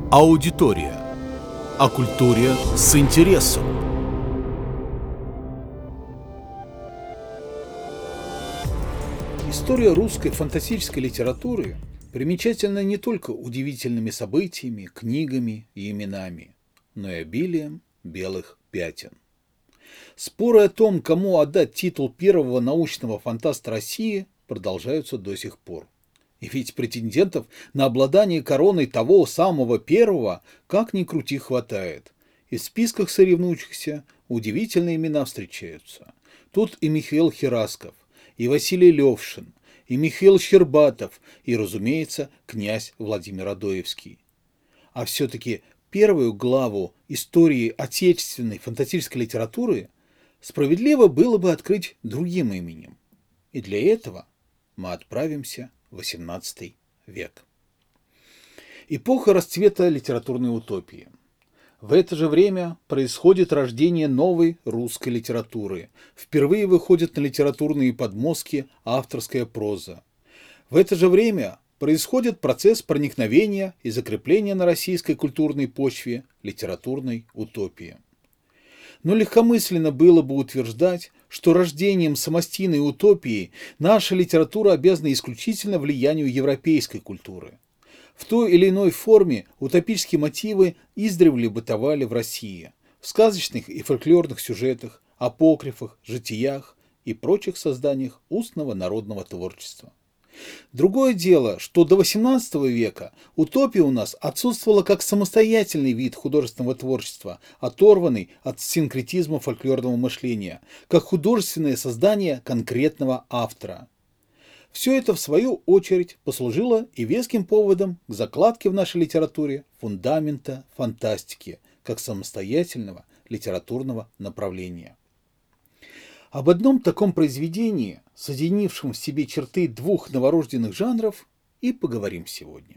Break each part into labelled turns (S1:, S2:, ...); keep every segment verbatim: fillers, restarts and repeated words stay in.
S1: Аудитория. О культуре с интересом.
S2: История русской фантастической литературы примечательна не только удивительными событиями, книгами и именами, но и обилием белых пятен. Споры о том, кому отдать титул первого научного фантаста России, продолжаются до сих пор. И ведь претендентов на обладание короной того самого первого, как ни крути, хватает. И в списках соревнующихся удивительные имена встречаются. Тут и Михаил Херасков, и Василий Левшин, и Михаил Щербатов, и, разумеется, князь Владимир Адоевский. А все-таки первую главу истории отечественной фантастической литературы справедливо было бы открыть другим именем. И для этого мы отправимся в восемнадцатый век. Эпоха расцвета литературной утопии. В это же время происходит рождение новой русской литературы. Впервые выходит на литературные подмостки авторская проза. В это же время происходит процесс проникновения и закрепления на российской культурной почве литературной утопии. Но легкомысленно было бы утверждать, что рождением самостийной утопии наша литература обязана исключительно влиянию европейской культуры. В той или иной форме утопические мотивы издревле бытовали в России, в сказочных и фольклорных сюжетах, апокрифах, житиях и прочих созданиях устного народного творчества. Другое дело, что до восемнадцатого века утопия у нас отсутствовала как самостоятельный вид художественного творчества, оторванный от синкретизма фольклорного мышления, как художественное создание конкретного автора. Все это, в свою очередь, послужило и веским поводом к закладке в нашей литературе фундамента фантастики, как самостоятельного литературного направления. Об одном таком произведении, соединившем в себе черты двух новорожденных жанров, и поговорим сегодня.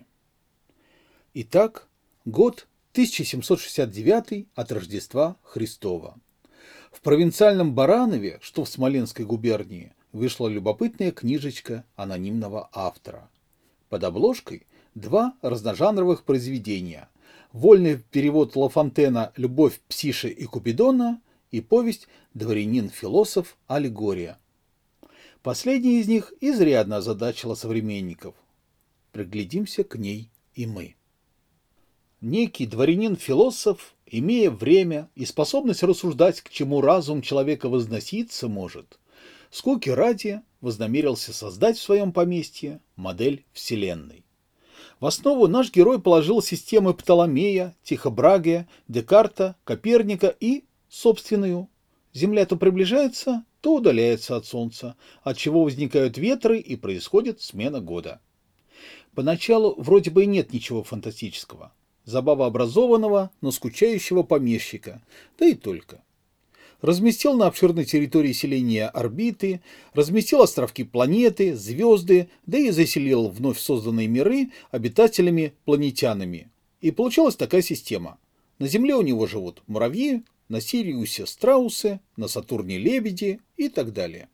S2: Итак, год тысяча семьсот шестьдесят девятый от Рождества Христова. В провинциальном Баранове, что в Смоленской губернии, вышла любопытная книжечка анонимного автора. Под обложкой два разножанровых произведения: вольный перевод Лафонтена «Любовь Псиши и Купидона» и повесть «Дворянин-философ. Аллегория». Последняя из них изрядно озадачила современников. Приглядимся к ней и мы. Некий дворянин-философ, имея время и способность рассуждать, к чему разум человека возноситься может, скуки ради вознамерился создать в своем поместье модель Вселенной. В основу наш герой положил системы Птоломея, Тихо-Брагия, Декарта, Коперника и собственную. Земля то приближается, то удаляется от Солнца, отчего возникают ветры и происходит смена года. Поначалу вроде бы и нет ничего фантастического. Забава образованного, но скучающего помещика, да и только. Разместил на обширной территории селения орбиты, разместил островки планеты, звезды, да и заселил вновь созданные миры обитателями-планетянами. И получилась такая система. На Земле у него живут муравьи, на Сириусе страусы, на Сатурне лебеди и так далее.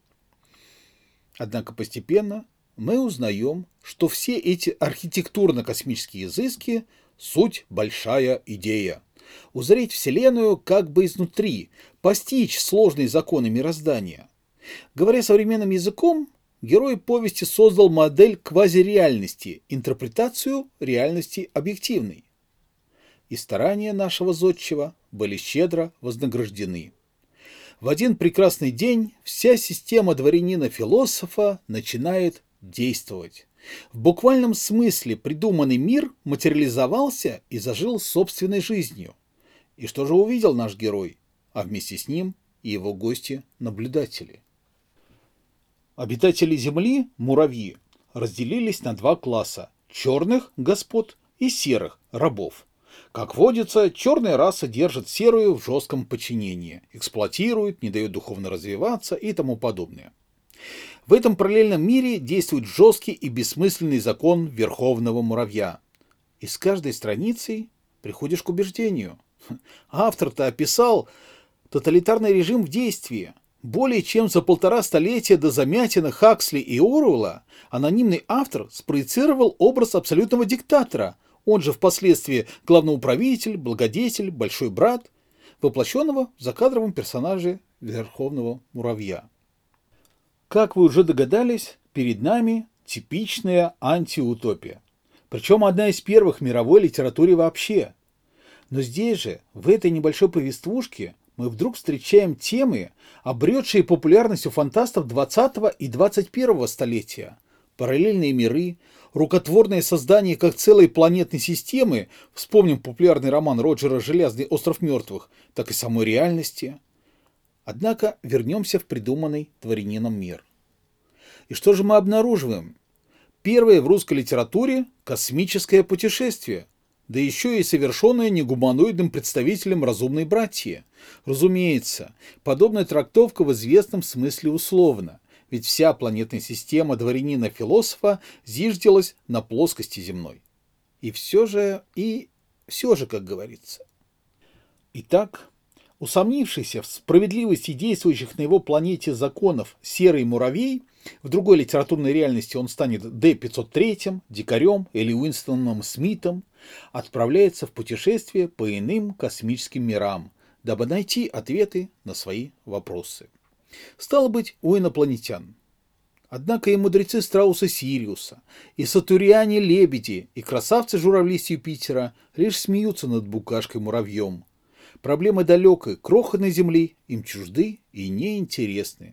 S2: Однако постепенно мы узнаем, что все эти архитектурно-космические изыски – суть большая идея. Узреть Вселенную как бы изнутри, постичь сложные законы мироздания. Говоря современным языком, герой повести создал модель квазиреальности, интерпретацию реальности объективной. И старания нашего зодчего были щедро вознаграждены. В один прекрасный день вся система дворянина-философа начинает действовать. В буквальном смысле придуманный мир материализовался и зажил собственной жизнью. И что же увидел наш герой, а вместе с ним и его гости-наблюдатели? Обитатели Земли, муравьи, разделились на два класса – черных господ и серых рабов. Как водится, черная раса держит серую в жестком подчинении, эксплуатирует, не дает духовно развиваться и тому подобное. В этом параллельном мире действует жесткий и бессмысленный закон верховного муравья. И с каждой страницей приходишь к убеждению. Автор-то описал тоталитарный режим в действии. Более чем за полтора столетия до Замятина, Хаксли и Оруэлла анонимный автор спроецировал образ абсолютного диктатора. он же впоследствии главноуправитель, благодетель, большой брат, воплощенного в закадровом персонаже Верховного Муравья. Как вы уже догадались, перед нами типичная антиутопия. Причем одна из первых в мировой литературе вообще. Но здесь же, в этой небольшой повествушке, мы вдруг встречаем темы, обретшие популярность у фантастов двадцатого и двадцать первого столетия. Параллельные миры, рукотворное создание как целой планетной системы, вспомним популярный роман Роджера «Железный остров мертвых», так и самой реальности. Однако вернемся в придуманный дворянином мир. И что же мы обнаруживаем? Первое в русской литературе – космическое путешествие, да еще и совершенное негуманоидным представителем разумной братьи. Разумеется, подобная трактовка в известном смысле условна, ведь вся планетная система дворянина-философа зиждилась на плоскости земной. И все же, и все же, как говорится. Итак, усомнившийся в справедливости действующих на его планете законов серый муравей, в другой литературной реальности он станет Д пятьсот три, дикарем или Уинстоном Смитом, отправляется в путешествие по иным космическим мирам, дабы найти ответы на свои вопросы. Стало быть, у инопланетян. Однако и мудрецы страуса Сириуса, и сатуриане-лебеди, и красавцы-журавли с Юпитера лишь смеются над букашкой-муравьем. Проблемы далекой, крохотной Земли им чужды и неинтересны.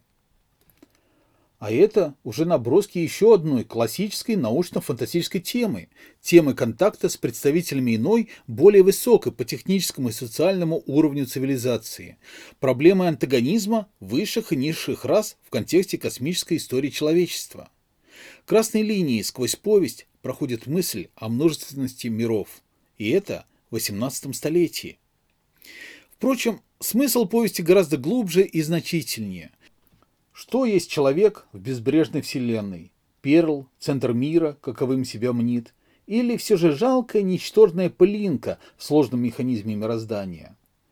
S2: А это уже наброски еще одной классической научно-фантастической темы, темы контакта с представителями иной, более высокой по техническому и социальному уровню цивилизации, проблемы антагонизма высших и низших рас в контексте космической истории человечества. Красной линией сквозь повесть проходит мысль о множественности миров, и это в восемнадцатом столетии. Впрочем, смысл повести гораздо глубже и значительнее. Что есть человек в безбрежной вселенной? Перл, центр мира, каковым себя мнит, или все же жалкая ничтожная пылинка в сложном механизме мироздания?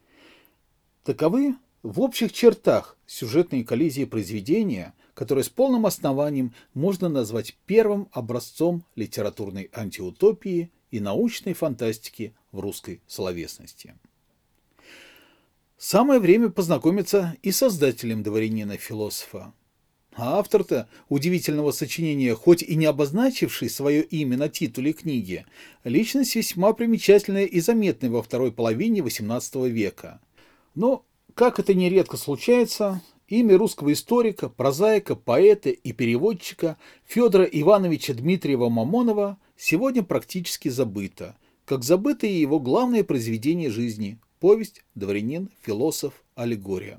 S2: Таковы в общих чертах сюжетные коллизии произведения, которое с полным основанием можно назвать первым образцом литературной антиутопии и научной фантастики в русской словесности. Самое время познакомиться и с создателем дворянина-философа. А автор-то удивительного сочинения, хоть и не обозначивший свое имя на титуле книги, личность весьма примечательная и заметная во второй половине восемнадцатого века. Но, как это нередко случается, имя русского историка, прозаика, поэта и переводчика Федора Ивановича Дмитриева-Мамонова сегодня практически забыто, как забыто и его главное произведение жизни – повесть «Дворянин, философ, аллегория».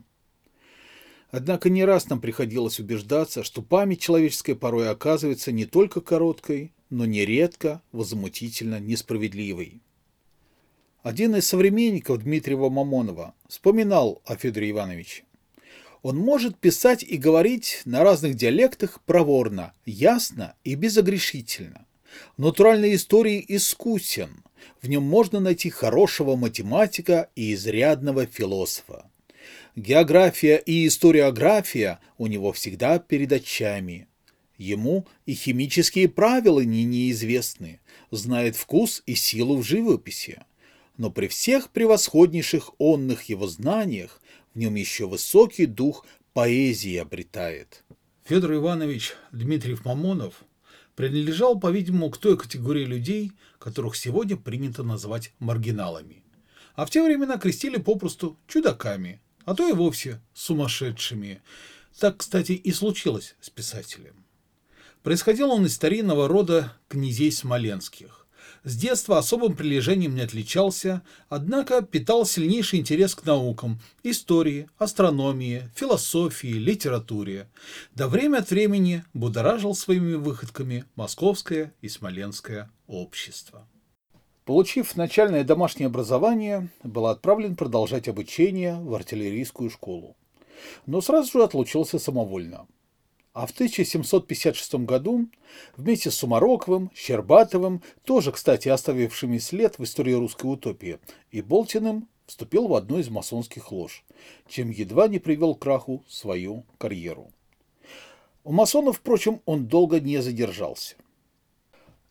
S2: Однако не раз нам приходилось убеждаться, что память человеческая порой оказывается не только короткой, но нередко возмутительно несправедливой. Один из современников Дмитриева-Мамонова вспоминал о Федоре Ивановиче. Он может писать и говорить на разных диалектах проворно, ясно и безогрешительно. В натуральной истории искусен, в нем можно найти хорошего математика и изрядного философа. География и историография у него всегда перед очами. Ему и химические правила не неизвестны, знает вкус и силу в живописи. Но при всех превосходнейших онных его знаниях в нем еще высокий дух поэзии обретает. Федор Иванович Дмитриев-Мамонов принадлежал, по-видимому, к той категории людей, которых сегодня принято называть маргиналами. А в те времена крестили попросту чудаками, а то и вовсе сумасшедшими. Так, кстати, и случилось с писателем. Происходил он из старинного рода князей смоленских. С детства особым прилежанием не отличался, однако питал сильнейший интерес к наукам – истории, астрономии, философии, литературе. Да время от времени будоражил своими выходками московское и смоленское общество. Получив начальное домашнее образование, был отправлен продолжать обучение в артиллерийскую школу. Но сразу же отлучился самовольно. А в тысяча семьсот пятьдесят шестом году вместе с Сумароковым, Щербатовым, тоже, кстати, оставившими след в истории русской утопии, и Болтиным вступил в одну из масонских лож, чем едва не привел к краху свою карьеру. У масонов, впрочем, он долго не задержался.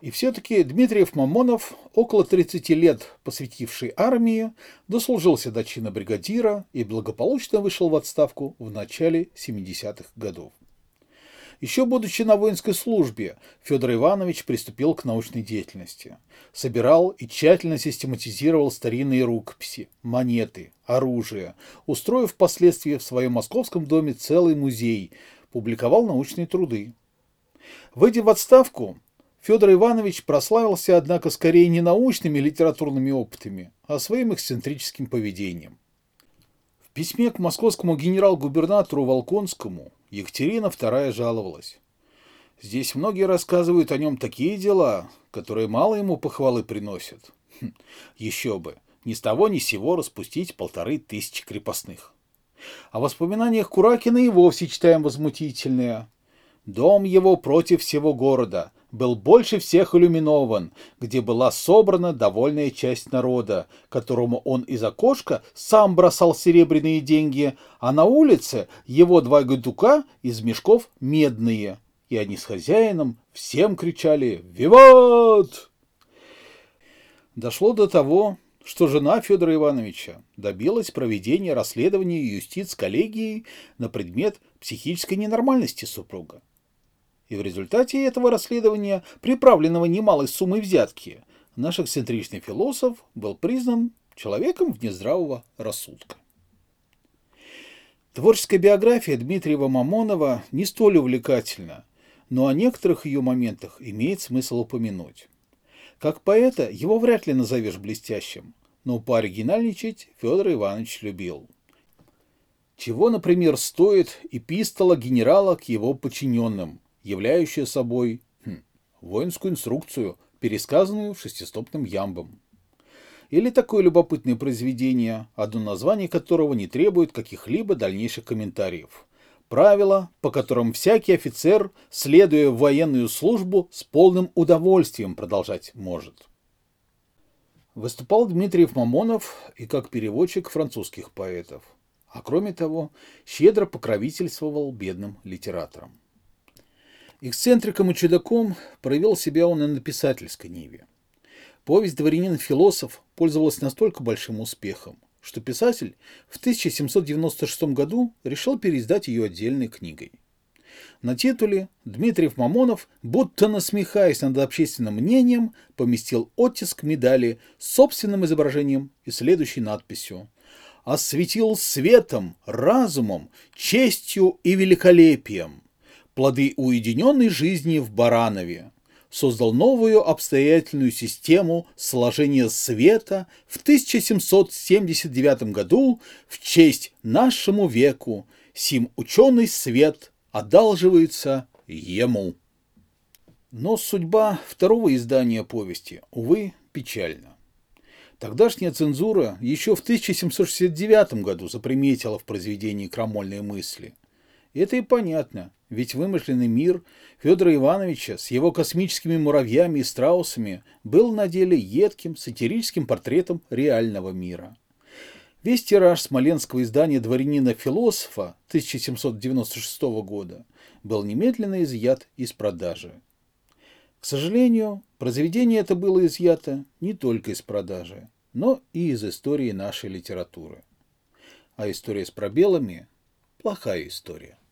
S2: И все-таки Дмитриев Мамонов, около тридцати лет посвятивший армии, дослужился до чина бригадира и благополучно вышел в отставку в начале семидесятых годов. Еще будучи на воинской службе, Федор Иванович приступил к научной деятельности. Собирал и тщательно систематизировал старинные рукописи, монеты, оружие, устроив впоследствии в своем московском доме целый музей, публиковал научные труды. Выйдя в отставку, Федор Иванович прославился, однако, скорее не научными литературными опытами, а своим эксцентрическим поведением. В письме к московскому генерал-губернатору Волконскому Екатерина вторая жаловалась: «Здесь многие рассказывают о нем такие дела, которые мало ему похвалы приносят. Хм, еще бы, ни с того ни с сего распустить полторы тысячи крепостных. О воспоминаниях Куракина и вовсе читаем возмутительное. Дом его против всего города был больше всех иллюминован, где была собрана довольная часть народа, которому он из окошка сам бросал серебряные деньги, а на улице его два гайдука из мешков медные, и они с хозяином всем кричали «Виват!». Дошло до того, что жена Федора Ивановича добилась проведения расследования юстиц-коллегией на предмет психической ненормальности супруга. И в результате этого расследования, приправленного немалой суммой взятки, наш эксцентричный философ был признан человеком вне здравого рассудка. Творческая биография Дмитриева Мамонова не столь увлекательна, но о некоторых ее моментах имеет смысл упомянуть. Как поэта его вряд ли назовешь блестящим, но пооригинальничать Федор Иванович любил. Чего, например, стоит эпистола генерала к его подчиненным, являющая собой хм, воинскую инструкцию, пересказанную в шестистопным ямбом. Или такое любопытное произведение, одно название которого не требует каких-либо дальнейших комментариев. Правила, по которым всякий офицер, следуя в военную службу, с полным удовольствием продолжать может. Выступал Дмитриев Мамонов и как переводчик французских поэтов, а кроме того, щедро покровительствовал бедным литераторам. Эксцентриком и чудаком проявил себя он и на писательской ниве. Повесть «Дворянин-философ» пользовалась настолько большим успехом, что писатель в тысяча семьсот девяносто шестом году решил переиздать ее отдельной книгой. На титуле Дмитриев Мамонов, будто насмехаясь над общественным мнением, поместил оттиск медали с собственным изображением и следующей надписью: «Осветил светом, разумом, честью и великолепием плоды уединенной жизни в Баранове, создал новую обстоятельную систему сложения света в тысяча семьсот семьдесят девятом году в честь нашему веку, сим ученый свет одалживается ему». Но судьба второго издания повести, увы, печальна. Тогдашняя цензура еще в тысяча семьсот шестьдесят девятом году заприметила в произведении крамольные мысли. Это и понятно, ведь вымышленный мир Федора Ивановича с его космическими муравьями и страусами был на деле едким сатирическим портретом реального мира. Весь тираж смоленского издания «Дворянина-философа» тысяча семьсот девяносто шестого года был немедленно изъят из продажи. К сожалению, произведение это было изъято не только из продажи, но и из истории нашей литературы. А история с пробелами – плохая история.